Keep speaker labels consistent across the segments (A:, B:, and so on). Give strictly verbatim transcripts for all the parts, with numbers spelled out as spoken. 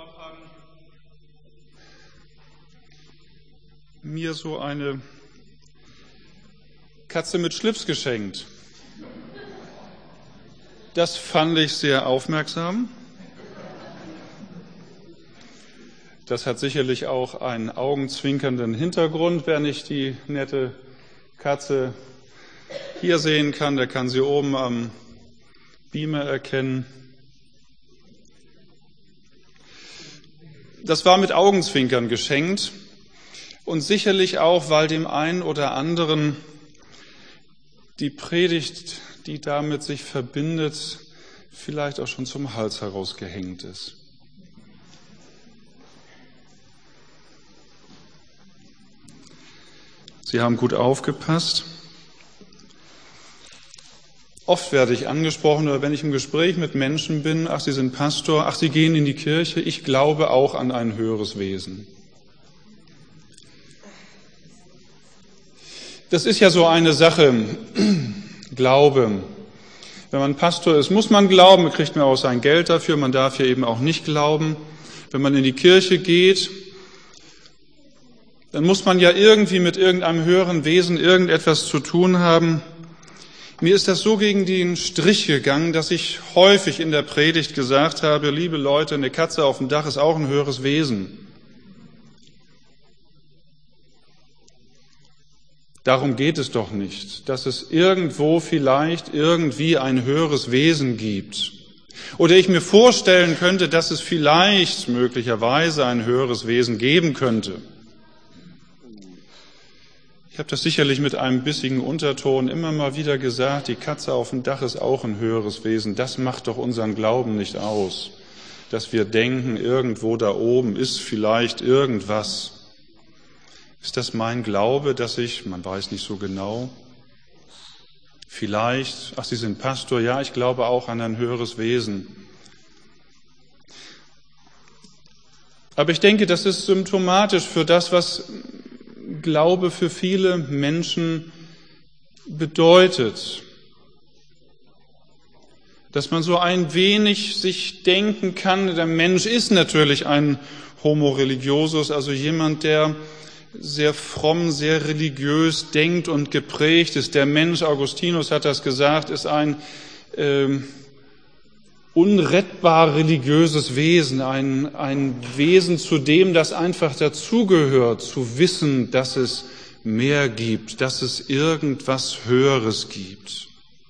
A: haben mir so eine Katze mit Schlips geschenkt. Das fand ich sehr aufmerksam. Das hat sicherlich auch einen augenzwinkernden Hintergrund. Wer nicht die nette Katze hier sehen kann, der kann sie oben am Beamer erkennen. Das war mit Augenzwinkern geschenkt und sicherlich auch, weil dem einen oder anderen die Predigt, die damit sich verbindet, vielleicht auch schon zum Hals herausgehängt ist. Sie haben gut aufgepasst. Oft werde ich angesprochen, oder wenn ich im Gespräch mit Menschen bin, ach, Sie sind Pastor, ach, Sie gehen in die Kirche, ich glaube auch an ein höheres Wesen. Das ist ja so eine Sache, Glaube. Wenn man Pastor ist, muss man glauben, man kriegt mir auch sein Geld dafür, man darf ja eben auch nicht glauben. Wenn man in die Kirche geht, dann muss man ja irgendwie mit irgendeinem höheren Wesen irgendetwas zu tun haben. Mir ist das so gegen den Strich gegangen, dass ich häufig in der Predigt gesagt habe, liebe Leute, eine Katze auf dem Dach ist auch ein höheres Wesen. Darum geht es doch nicht, dass es irgendwo vielleicht irgendwie ein höheres Wesen gibt. Oder ich mir vorstellen könnte, dass es vielleicht möglicherweise ein höheres Wesen geben könnte. Ich habe das sicherlich mit einem bissigen Unterton immer mal wieder gesagt, die Katze auf dem Dach ist auch ein höheres Wesen. Das macht doch unseren Glauben nicht aus, dass wir denken, irgendwo da oben ist vielleicht irgendwas. Ist das mein Glaube, dass ich, man weiß nicht so genau, vielleicht, ach, Sie sind Pastor, ja, ich glaube auch an ein höheres Wesen. Aber ich denke, das ist symptomatisch für das, was Glaube für viele Menschen bedeutet. Dass man so ein wenig sich denken kann, der Mensch ist natürlich ein Homo religiosus, also jemand, der sehr fromm, sehr religiös denkt und geprägt ist. Der Mensch, Augustinus hat das gesagt, ist ein äh, unrettbar religiöses Wesen, ein, ein Wesen, zu dem das einfach dazugehört, zu wissen, dass es mehr gibt, dass es irgendwas Höheres gibt.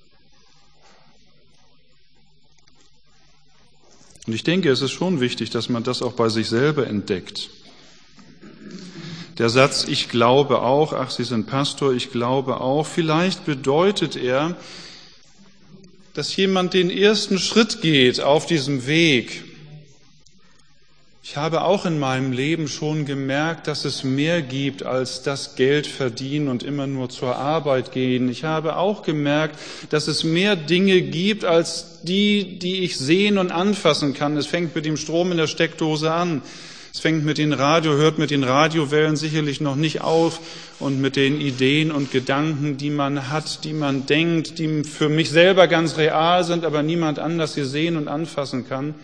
A: Und ich denke, es ist schon wichtig, dass man das auch bei sich selber entdeckt. Der Satz, ich glaube auch, ach, Sie sind Pastor, ich glaube auch, vielleicht bedeutet er, dass jemand den ersten Schritt geht auf diesem Weg. Ich habe auch in meinem Leben schon gemerkt, dass es mehr gibt als das Geld verdienen und immer nur zur Arbeit gehen. Ich habe auch gemerkt, dass es mehr Dinge gibt als die, die ich sehen und anfassen kann. Es fängt mit dem Strom in der Steckdose an. Es fängt mit den Radio, hört mit den Radiowellen sicherlich noch nicht auf und mit den Ideen und Gedanken, die man hat, die man denkt, die für mich selber ganz real sind, aber niemand anders sie sehen und anfassen kann.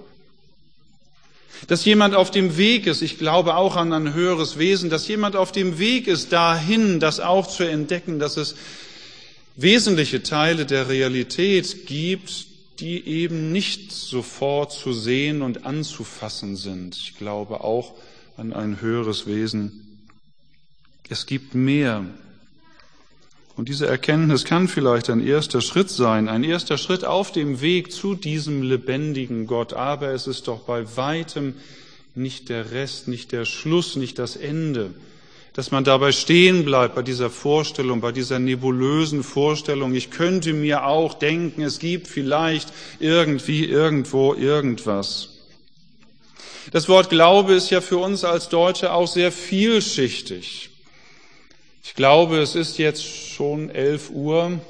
A: Dass jemand auf dem Weg ist, ich glaube auch an ein höheres Wesen, dass jemand auf dem Weg ist, dahin, das auch zu entdecken, dass es wesentliche Teile der Realität gibt, die eben nicht sofort zu sehen und anzufassen sind. Ich glaube auch an ein höheres Wesen. Es gibt mehr. Und diese Erkenntnis kann vielleicht ein erster Schritt sein, ein erster Schritt auf dem Weg zu diesem lebendigen Gott. Aber es ist doch bei weitem nicht der Rest, nicht der Schluss, nicht das Ende. Dass man dabei stehen bleibt bei dieser Vorstellung, bei dieser nebulösen Vorstellung. Ich könnte mir auch denken, es gibt vielleicht irgendwie, irgendwo, irgendwas. Das Wort Glaube ist ja für uns als Deutsche auch sehr vielschichtig. Ich glaube, es ist jetzt schon elf Uhr.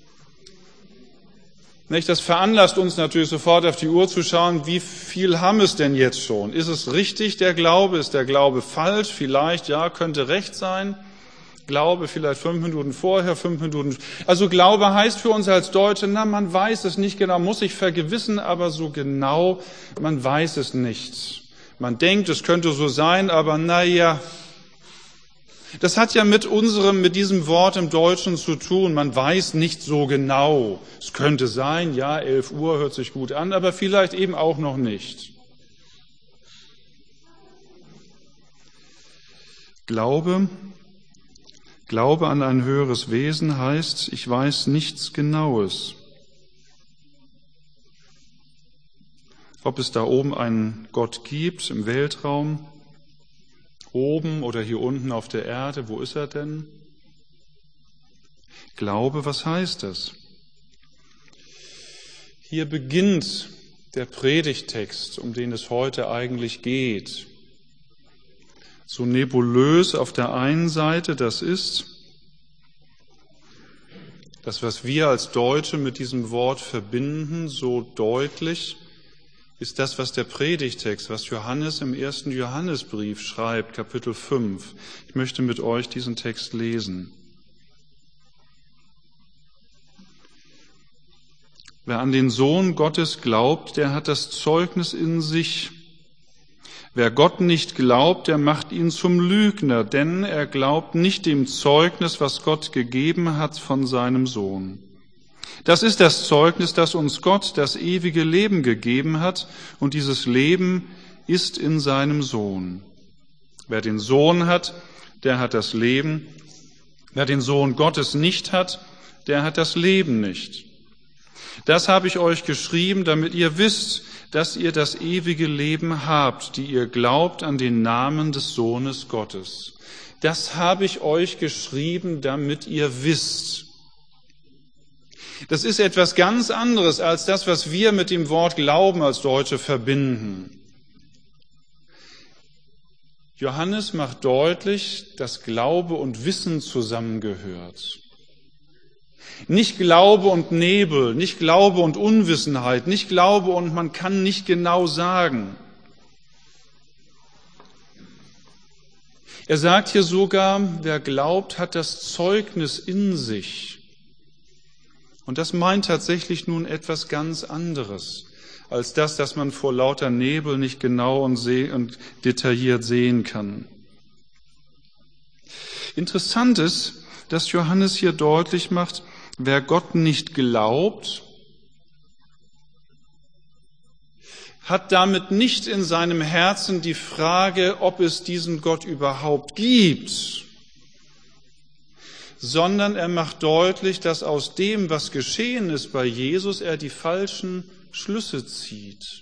A: Das veranlasst uns natürlich sofort auf die Uhr zu schauen, wie viel haben es denn jetzt schon? Ist es richtig, der Glaube? Ist der Glaube falsch? Vielleicht, ja, könnte recht sein. Glaube vielleicht fünf Minuten vorher, fünf Minuten. Also Glaube heißt für uns als Deutsche, na, man weiß es nicht genau, muss sich vergewissen, aber so genau, man weiß es nicht. Man denkt, es könnte so sein, aber naja, das hat ja mit unserem, mit diesem Wort im Deutschen zu tun. Man weiß nicht so genau. Es könnte sein, ja, elf Uhr hört sich gut an, aber vielleicht eben auch noch nicht. Glaube, Glaube an ein höheres Wesen heißt, ich weiß nichts Genaues. Ob es da oben einen Gott gibt im Weltraum, oben oder hier unten auf der Erde, wo ist er denn? Glaube, was heißt das? Hier beginnt der Predigttext, um den es heute eigentlich geht. So nebulös auf der einen Seite das ist, das, was wir als Deutsche mit diesem Wort verbinden, so deutlich, ist das, was der Predigtext, was Johannes im ersten Johannesbrief schreibt, Kapitel fünf. Ich möchte mit euch diesen Text lesen. Wer an den Sohn Gottes glaubt, der hat das Zeugnis in sich. Wer Gott nicht glaubt, der macht ihn zum Lügner, denn er glaubt nicht dem Zeugnis, was Gott gegeben hat von seinem Sohn. Das ist das Zeugnis, das uns Gott das ewige Leben gegeben hat, und dieses Leben ist in seinem Sohn. Wer den Sohn hat, der hat das Leben. Wer den Sohn Gottes nicht hat, der hat das Leben nicht. Das habe ich euch geschrieben, damit ihr wisst, dass ihr das ewige Leben habt, die ihr glaubt an den Namen des Sohnes Gottes. Das habe ich euch geschrieben, damit ihr wisst. Das ist etwas ganz anderes als das, was wir mit dem Wort Glauben als Deutsche verbinden. Johannes macht deutlich, dass Glaube und Wissen zusammengehört. Nicht Glaube und Nebel, nicht Glaube und Unwissenheit, nicht Glaube und man kann nicht genau sagen. Er sagt hier sogar, wer glaubt, hat das Zeugnis in sich. Und das meint tatsächlich nun etwas ganz anderes als das, dass man vor lauter Nebel nicht genau und, seh- und detailliert sehen kann. Interessant ist, dass Johannes hier deutlich macht, wer Gott nicht glaubt, hat damit nicht in seinem Herzen die Frage, ob es diesen Gott überhaupt gibt, sondern er macht deutlich, dass aus dem, was geschehen ist bei Jesus, er die falschen Schlüsse zieht.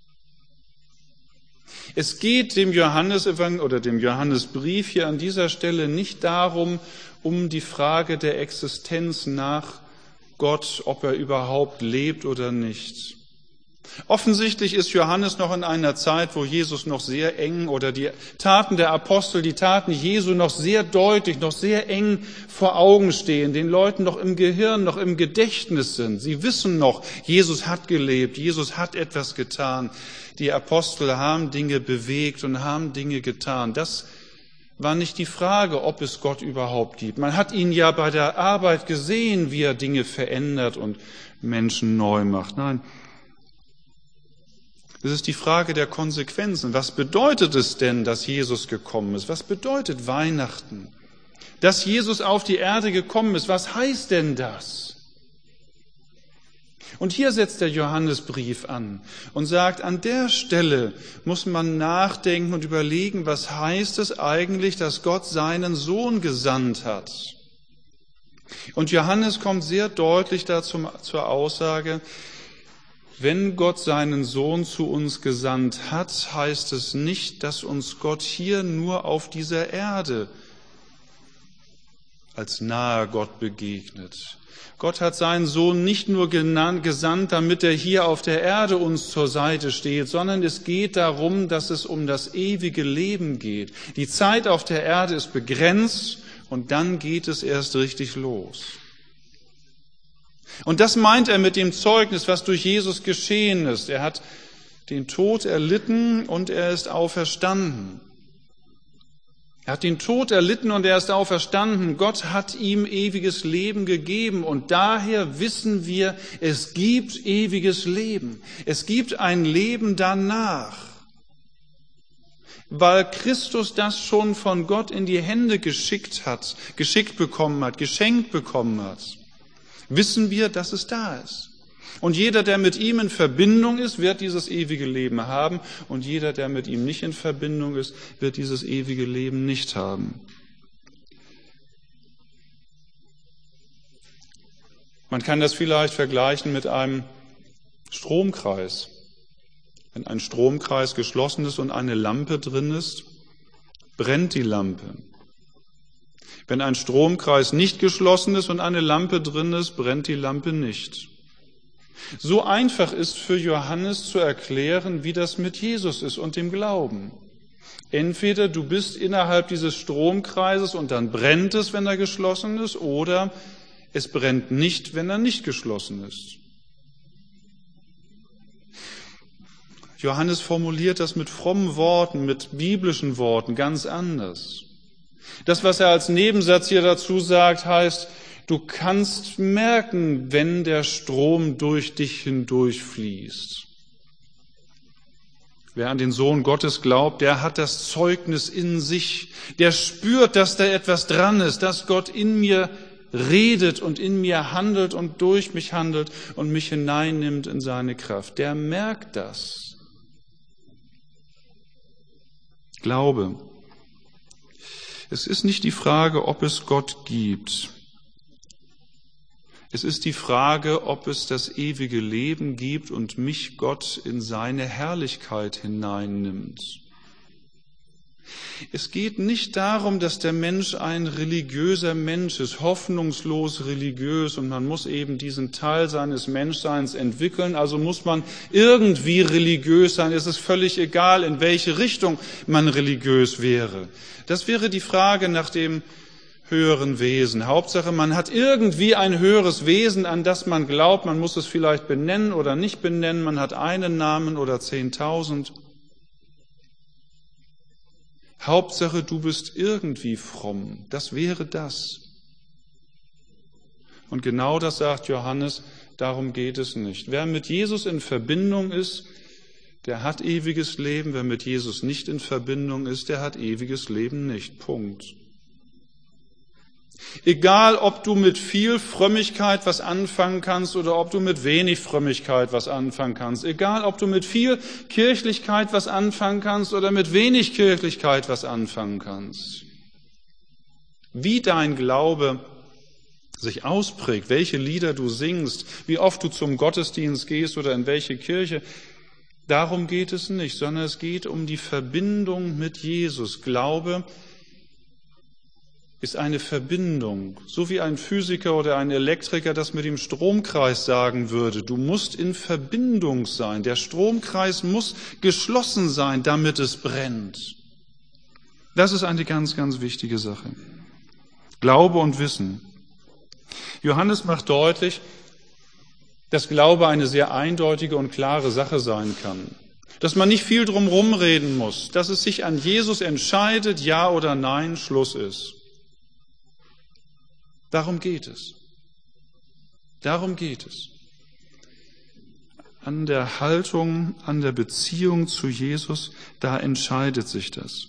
A: Es geht dem Johannesevangelium oder dem Johannesbrief hier an dieser Stelle nicht darum, um die Frage der Existenz nach Gott, ob er überhaupt lebt oder nicht. Offensichtlich ist Johannes noch in einer Zeit, wo Jesus noch sehr eng oder die Taten der Apostel, die Taten Jesu noch sehr deutlich, noch sehr eng vor Augen stehen, den Leuten noch im Gehirn, noch im Gedächtnis sind. Sie wissen noch, Jesus hat gelebt, Jesus hat etwas getan. Die Apostel haben Dinge bewegt und haben Dinge getan. Das war nicht die Frage, ob es Gott überhaupt gibt. Man hat ihn ja bei der Arbeit gesehen, wie er Dinge verändert und Menschen neu macht. Nein, das ist die Frage der Konsequenzen. Was bedeutet es denn, dass Jesus gekommen ist? Was bedeutet Weihnachten? Dass Jesus auf die Erde gekommen ist, was heißt denn das? Und hier setzt der Johannesbrief an und sagt, an der Stelle muss man nachdenken und überlegen, was heißt es eigentlich, dass Gott seinen Sohn gesandt hat? Und Johannes kommt sehr deutlich dazu zur Aussage, wenn Gott seinen Sohn zu uns gesandt hat, heißt es nicht, dass uns Gott hier nur auf dieser Erde als naher Gott begegnet. Gott hat seinen Sohn nicht nur genannt, gesandt, damit er hier auf der Erde uns zur Seite steht, sondern es geht darum, dass es um das ewige Leben geht. Die Zeit auf der Erde ist begrenzt und dann geht es erst richtig los. Und das meint er mit dem Zeugnis, was durch Jesus geschehen ist. Er hat den Tod erlitten und er ist auferstanden. Er hat den Tod erlitten und er ist auferstanden. Gott hat ihm ewiges Leben gegeben und daher wissen wir, es gibt ewiges Leben. Es gibt ein Leben danach. weil Christus das schon von Gott in die Hände geschickt hat, geschickt bekommen hat, geschenkt bekommen hat, wissen wir, dass es da ist. Und jeder, der mit ihm in Verbindung ist, wird dieses ewige Leben haben. Und jeder, der mit ihm nicht in Verbindung ist, wird dieses ewige Leben nicht haben. Man kann das vielleicht vergleichen mit einem Stromkreis. Wenn ein Stromkreis geschlossen ist und eine Lampe drin ist, brennt die Lampe. Wenn ein Stromkreis nicht geschlossen ist und eine Lampe drin ist, brennt die Lampe nicht. So einfach ist für Johannes zu erklären, wie das mit Jesus ist und dem Glauben. Entweder du bist innerhalb dieses Stromkreises und dann brennt es, wenn er geschlossen ist, oder es brennt nicht, wenn er nicht geschlossen ist. Johannes formuliert das mit frommen Worten, mit biblischen Worten ganz anders. Das, was er als Nebensatz hier dazu sagt, heißt, du kannst merken, wenn der Strom durch dich hindurchfließt. Wer an den Sohn Gottes glaubt, der hat das Zeugnis in sich. Der spürt, dass da etwas dran ist, dass Gott in mir redet und in mir handelt und durch mich handelt und mich hineinnimmt in seine Kraft. Der merkt das. Glaube. Es ist nicht die Frage, ob es Gott gibt. Es ist die Frage, ob es das ewige Leben gibt und mich Gott in seine Herrlichkeit hineinnimmt. Es geht nicht darum, dass der Mensch ein religiöser Mensch ist, hoffnungslos religiös, und man muss eben diesen Teil seines Menschseins entwickeln, also muss man irgendwie religiös sein. Es ist völlig egal, in welche Richtung man religiös wäre. Das wäre die Frage nach dem höheren Wesen. Hauptsache, man hat irgendwie ein höheres Wesen, an das man glaubt. Man muss es vielleicht benennen oder nicht benennen. Man hat einen Namen oder zehntausend. Hauptsache, du bist irgendwie fromm. Das wäre das. Und genau das sagt Johannes, darum geht es nicht. Wer mit Jesus in Verbindung ist, der hat ewiges Leben. Wer mit Jesus nicht in Verbindung ist, der hat ewiges Leben nicht. Punkt. Egal, ob du mit viel Frömmigkeit was anfangen kannst oder ob du mit wenig Frömmigkeit was anfangen kannst. Egal, ob du mit viel Kirchlichkeit was anfangen kannst oder mit wenig Kirchlichkeit was anfangen kannst. Wie dein Glaube sich ausprägt, welche Lieder du singst, wie oft du zum Gottesdienst gehst oder in welche Kirche, darum geht es nicht, sondern es geht um die Verbindung mit Jesus. Glaube ist eine Verbindung, so wie ein Physiker oder ein Elektriker das mit dem Stromkreis sagen würde. Du musst in Verbindung sein. Der Stromkreis muss geschlossen sein, damit es brennt. Das ist eine ganz, ganz wichtige Sache. Glaube und Wissen. Johannes macht deutlich, dass Glaube eine sehr eindeutige und klare Sache sein kann. Dass man nicht viel drum reden muss, dass es sich an Jesus entscheidet, ja oder nein, Schluss ist. Darum geht es. Darum geht es. An der Haltung, an der Beziehung zu Jesus, da entscheidet sich das.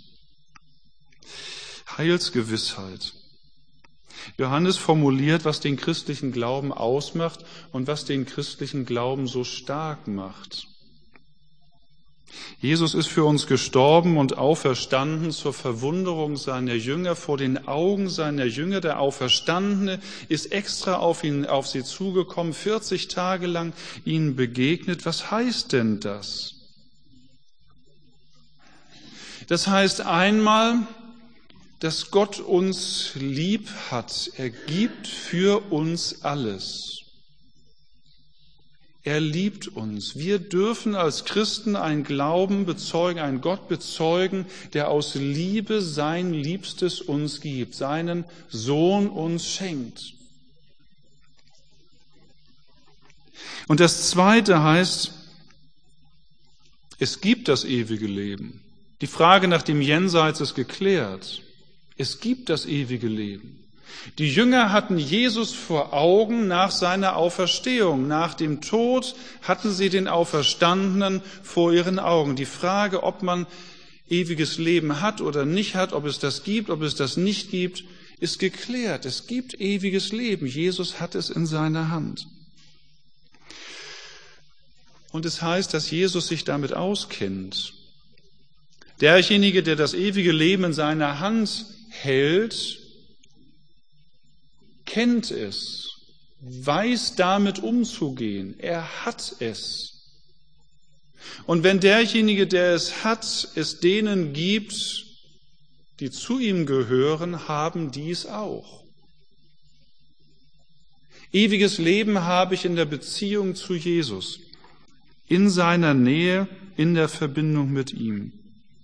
A: Heilsgewissheit. Johannes formuliert, was den christlichen Glauben ausmacht und was den christlichen Glauben so stark macht. Jesus ist für uns gestorben und auferstanden zur Verwunderung seiner Jünger, vor den Augen seiner Jünger. Der Auferstandene ist extra auf ihn, auf sie zugekommen, vierzig Tage lang ihnen begegnet. Was heißt denn das? Das heißt einmal, dass Gott uns lieb hat. Er gibt für uns alles. Er liebt uns. Wir dürfen als Christen einen Glauben bezeugen, einen Gott bezeugen, der aus Liebe sein Liebstes uns gibt, seinen Sohn uns schenkt. Und das Zweite heißt, es gibt das ewige Leben. Die Frage nach dem Jenseits ist geklärt. Es gibt das ewige Leben. Die Jünger hatten Jesus vor Augen nach seiner Auferstehung. Nach dem Tod hatten sie den Auferstandenen vor ihren Augen. Die Frage, ob man ewiges Leben hat oder nicht hat, ob es das gibt, ob es das nicht gibt, ist geklärt. Es gibt ewiges Leben. Jesus hat es in seiner Hand. Und es heißt, dass Jesus sich damit auskennt. Derjenige, der das ewige Leben in seiner Hand hält, kennt es, weiß damit umzugehen. Er hat es. Und wenn derjenige, der es hat, es denen gibt, die zu ihm gehören, haben dies auch. Ewiges Leben habe ich in der Beziehung zu Jesus, in seiner Nähe, in der Verbindung mit ihm.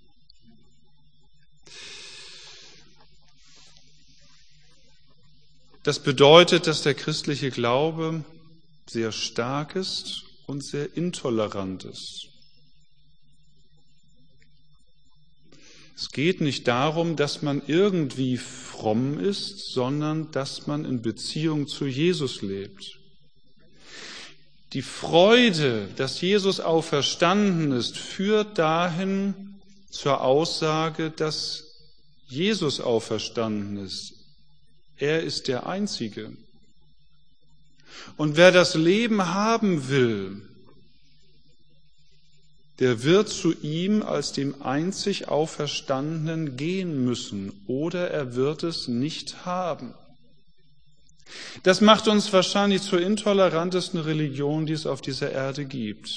A: Das bedeutet, dass der christliche Glaube sehr stark ist und sehr intolerant ist. Es geht nicht darum, dass man irgendwie fromm ist, sondern dass man in Beziehung zu Jesus lebt. Die Freude, dass Jesus auferstanden ist, führt dahin zur Aussage, dass Jesus auferstanden ist. Er ist der Einzige. Und wer das Leben haben will, der wird zu ihm als dem einzig Auferstandenen gehen müssen, oder er wird es nicht haben. Das macht uns wahrscheinlich zur intolerantesten Religion, die es auf dieser Erde gibt.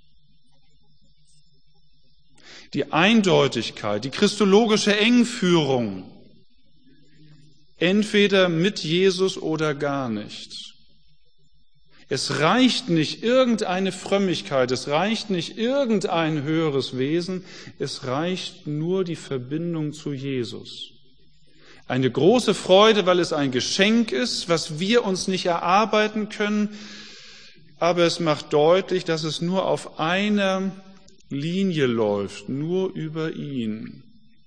A: Die Eindeutigkeit, die christologische Engführung, entweder mit Jesus oder gar nicht. Es reicht nicht irgendeine Frömmigkeit, es reicht nicht irgendein höheres Wesen, es reicht nur die Verbindung zu Jesus. Eine große Freude, weil es ein Geschenk ist, was wir uns nicht erarbeiten können, aber es macht deutlich, dass es nur auf einer Linie läuft, nur über ihn.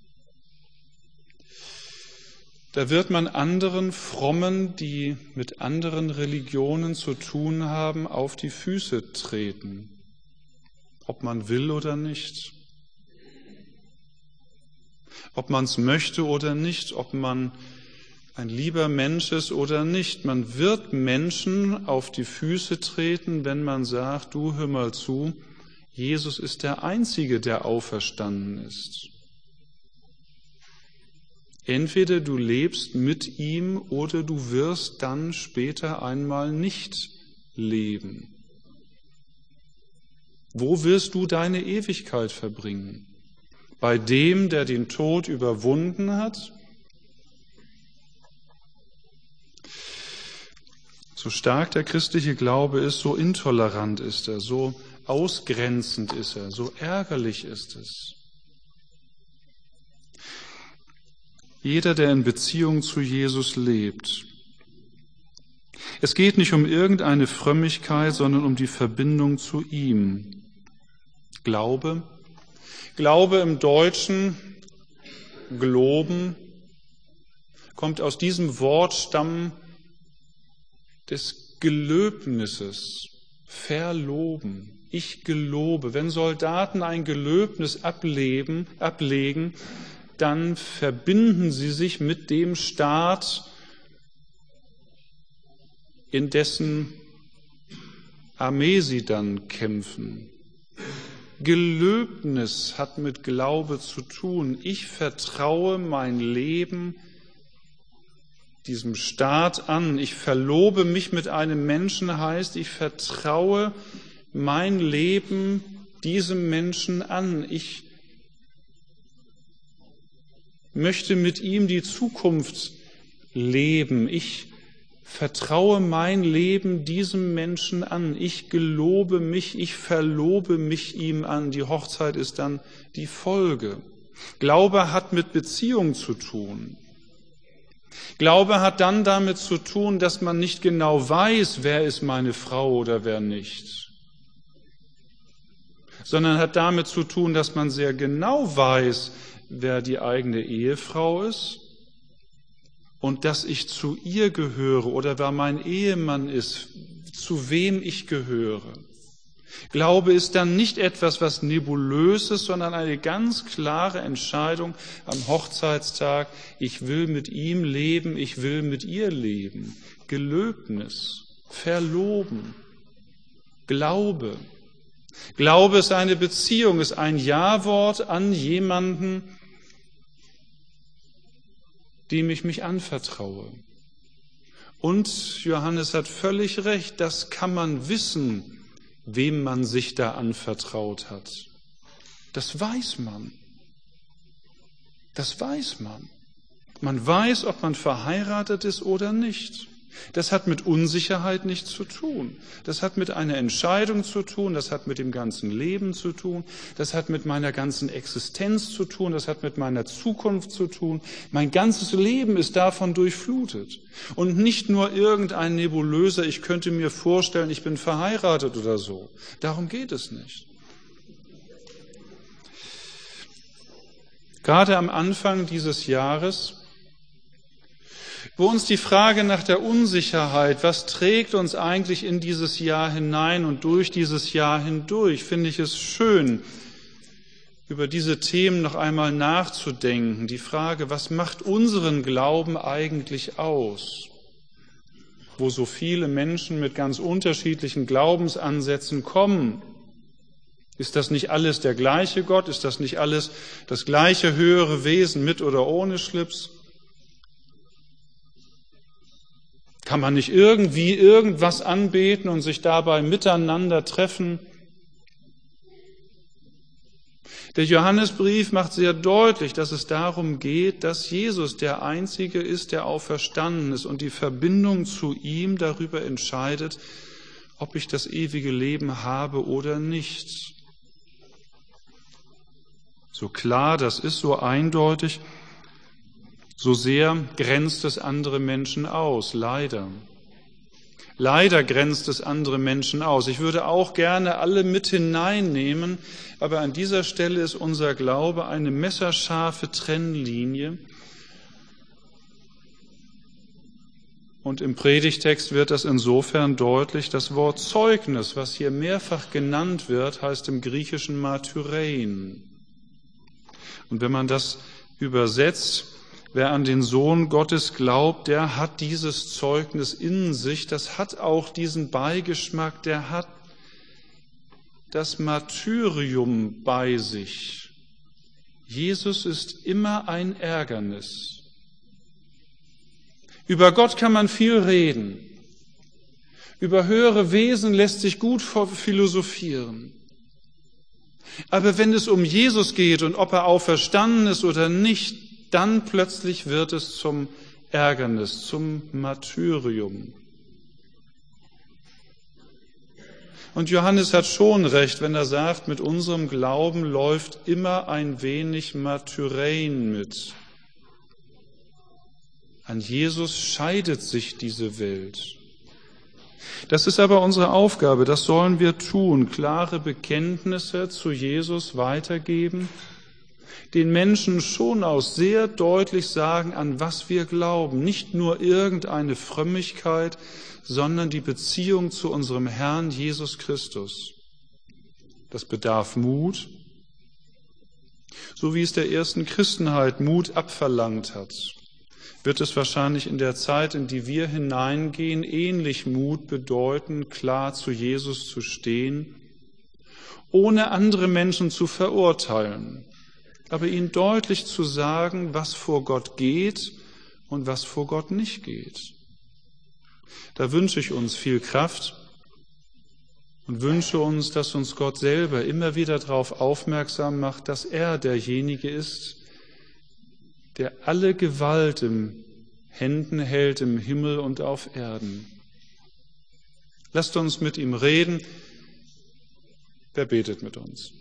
A: Da wird man anderen Frommen, die mit anderen Religionen zu tun haben, auf die Füße treten, ob man will oder nicht, ob man es möchte oder nicht, ob man ein lieber Mensch ist oder nicht. Man wird Menschen auf die Füße treten, wenn man sagt, du hör mal zu, Jesus ist der Einzige, der auferstanden ist. Entweder du lebst mit ihm oder du wirst dann später einmal nicht leben. Wo wirst du deine Ewigkeit verbringen? Bei dem, der den Tod überwunden hat? So stark der christliche Glaube ist, so intolerant ist er, so ausgrenzend ist er, so ärgerlich ist es. Jeder, der in Beziehung zu Jesus lebt. Es geht nicht um irgendeine Frömmigkeit, sondern um die Verbindung zu ihm. Glaube. Glaube im Deutschen, Globen, kommt aus diesem Wortstamm des Gelöbnisses. Verloben. Ich gelobe. Wenn Soldaten ein Gelöbnis ableben, ablegen, dann verbinden sie sich mit dem Staat, in dessen Armee sie dann kämpfen. Gelöbnis hat mit Glaube zu tun. Ich vertraue mein Leben diesem Staat an. Ich verlobe mich mit einem Menschen, heißt, ich vertraue mein Leben diesem Menschen an. Ich möchte mit ihm die Zukunft leben. Ich vertraue mein Leben diesem Menschen an. Ich gelobe mich, ich verlobe mich ihm an. Die Hochzeit ist dann die Folge. Glaube hat mit Beziehung zu tun. Glaube hat dann damit zu tun, dass man nicht genau weiß, wer ist meine Frau oder wer nicht, sondern hat damit zu tun, dass man sehr genau weiß, wer die eigene Ehefrau ist und dass ich zu ihr gehöre oder wer mein Ehemann ist, zu wem ich gehöre. Glaube ist dann nicht etwas, was nebulös ist, sondern eine ganz klare Entscheidung am Hochzeitstag. Ich will mit ihm leben, ich will mit ihr leben. Gelöbnis, verloben, Glaube. Glaube ist eine Beziehung, ist ein Ja-Wort an jemanden, dem ich mich anvertraue. Und Johannes hat völlig recht, das kann man wissen, wem man sich da anvertraut hat. Das weiß man. Das weiß man. Man weiß, ob man verheiratet ist oder nicht. Das hat mit Unsicherheit nichts zu tun. Das hat mit einer Entscheidung zu tun, das hat mit dem ganzen Leben zu tun, das hat mit meiner ganzen Existenz zu tun, das hat mit meiner Zukunft zu tun. Mein ganzes Leben ist davon durchflutet. Und nicht nur irgendein nebulöser, ich könnte mir vorstellen, ich bin verheiratet oder so. Darum geht es nicht. Gerade am Anfang dieses Jahres, wo uns die Frage nach der Unsicherheit, was trägt uns eigentlich in dieses Jahr hinein und durch dieses Jahr hindurch, finde ich es schön, über diese Themen noch einmal nachzudenken. Die Frage, was macht unseren Glauben eigentlich aus? Wo so viele Menschen mit ganz unterschiedlichen Glaubensansätzen kommen. Ist das nicht alles der gleiche Gott? Ist das nicht alles das gleiche höhere Wesen mit oder ohne Schlips? Kann man nicht irgendwie irgendwas anbeten und sich dabei miteinander treffen? Der Johannesbrief macht sehr deutlich, dass es darum geht, dass Jesus der Einzige ist, der auferstanden ist und die Verbindung zu ihm darüber entscheidet, ob ich das ewige Leben habe oder nicht. So klar das ist, so eindeutig, so sehr grenzt es andere Menschen aus, leider. Leider grenzt es andere Menschen aus. Ich würde auch gerne alle mit hineinnehmen, aber an dieser Stelle ist unser Glaube eine messerscharfe Trennlinie. Und im Predigtext wird das insofern deutlich. Das Wort Zeugnis, was hier mehrfach genannt wird, heißt im Griechischen Martyrein. Und wenn man das übersetzt, wer an den Sohn Gottes glaubt, der hat dieses Zeugnis in sich, das hat auch diesen Beigeschmack, der hat das Martyrium bei sich. Jesus ist immer ein Ärgernis. Über Gott kann man viel reden. Über höhere Wesen lässt sich gut philosophieren. Aber wenn es um Jesus geht und ob er auferstanden ist oder nicht, dann plötzlich wird es zum Ärgernis, zum Martyrium. Und Johannes hat schon recht, wenn er sagt, mit unserem Glauben läuft immer ein wenig Martyrein mit. An Jesus scheidet sich diese Welt. Das ist aber unsere Aufgabe, das sollen wir tun, klare Bekenntnisse zu Jesus weitergeben, den Menschen schon aus sehr deutlich sagen, an was wir glauben. Nicht nur irgendeine Frömmigkeit, sondern die Beziehung zu unserem Herrn Jesus Christus. Das bedarf Mut, so wie es der ersten Christenheit Mut abverlangt hat, wird es wahrscheinlich in der Zeit, in die wir hineingehen, ähnlich Mut bedeuten, klar zu Jesus zu stehen, ohne andere Menschen zu verurteilen, aber ihnen deutlich zu sagen, was vor Gott geht und was vor Gott nicht geht. Da wünsche ich uns viel Kraft und wünsche uns, dass uns Gott selber immer wieder darauf aufmerksam macht, dass er derjenige ist, der alle Gewalt in Händen hält im Himmel und auf Erden. Lasst uns mit ihm reden. Wer betet mit uns?